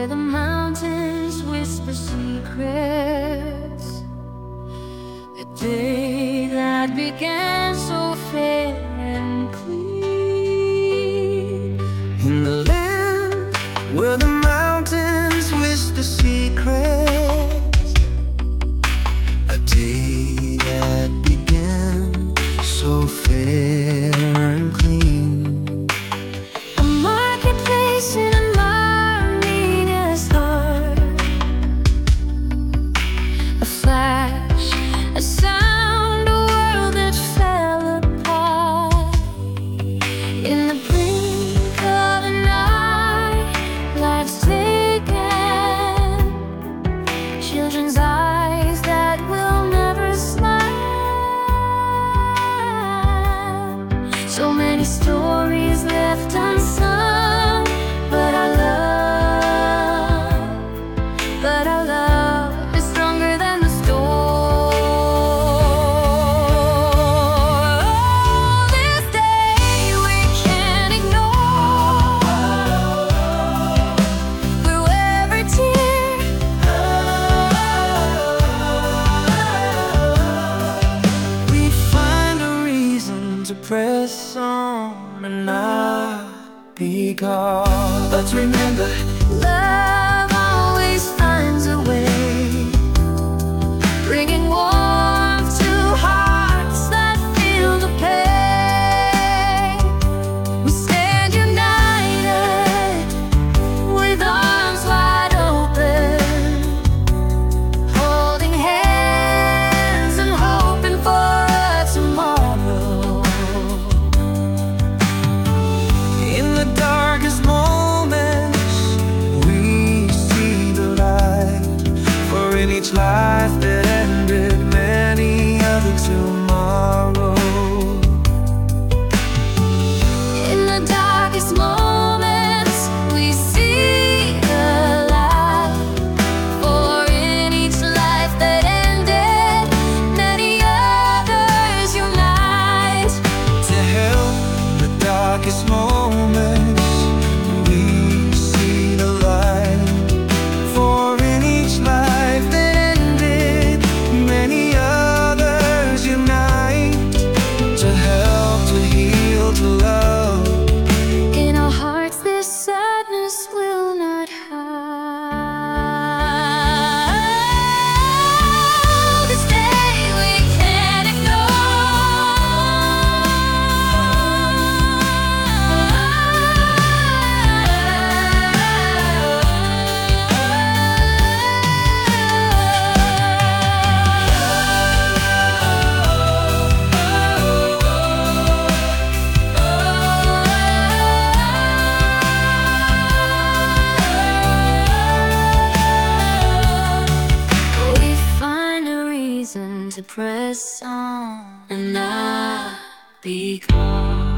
where the mountains whisper secrets. A day that began so fair and clean. In the land where the mountains whisper secrets, a day that began so fair and clean. A marketplace in a marina's heart, a flash, a sound, a world that fell apart. In the brink of a night, life's taken. Children's eyes that will never smile. So many stories left unsung, but our love is stronger than the storm. This day we can't ignore. Through every tear, We find a reason to press on and not be caught. Let's remember, love always finds a way, bringing warmth to hearts that feel the pain. We stand united with arms wide open, holding hands and hoping for a tomorrow. in the darkest moments, we see the light. For in each life that ended, many other tomorrow. In the darkest moments, we see the light. For in each life that ended, many others unite. To help the darkest moments, we see the light. For in each life that ended, many others unite. To help, to heal, to love. In our hearts, this sadness will not hide. This day we can't We find a reason to press on and not be gone.